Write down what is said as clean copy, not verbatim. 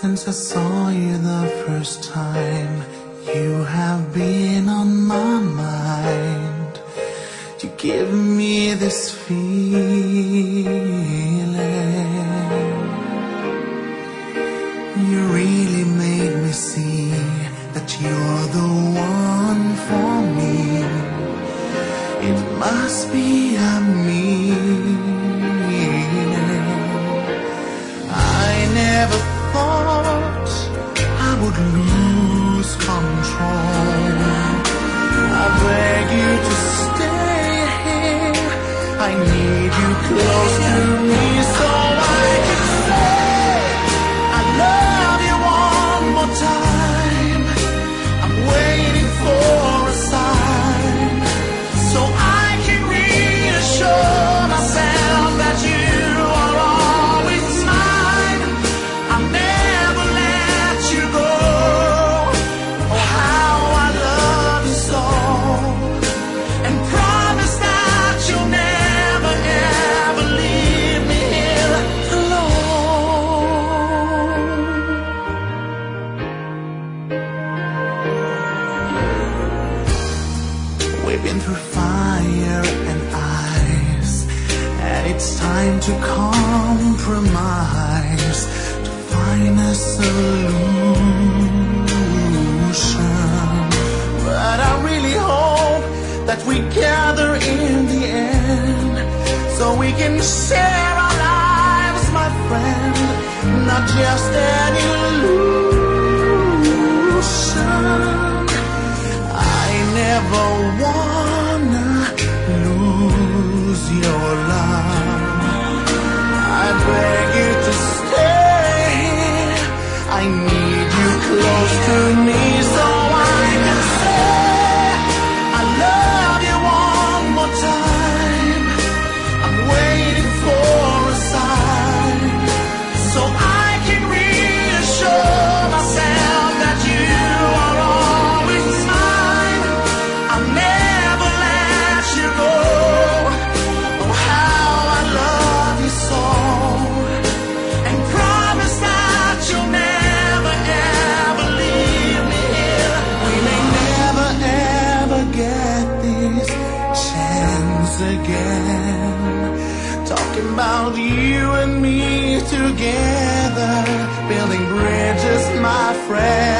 Since I saw you the first time, you have been on my mind. You give me this feeling. You really made me see that you're the one for me. It must be a meaning. I never thought I would lose control. I beg you to stay here. I need you close to me so I can say I love you one more time. I'm waiting for a sign so I can reassure myself that you are always mine. I'll never let you go. Oh, how I love you so. And promise that you'll never ever leave me here alone. We've been through fire and ice, and it's time to compromise to find a solution. But I really hope that we gather in the end so we can share our lives, my friend, not just an illusion. I never wanna lose your love. I beg you to stay. I need you close to me so I can say I love you one more time. I'm waiting for a sign so I can reassure myself that you are always mine. I'll never let you go. Oh, how I love you so. And promise that you'll never ever leave me here. We may never ever get this chance again. Talking about you and me together, building bridges, my friend.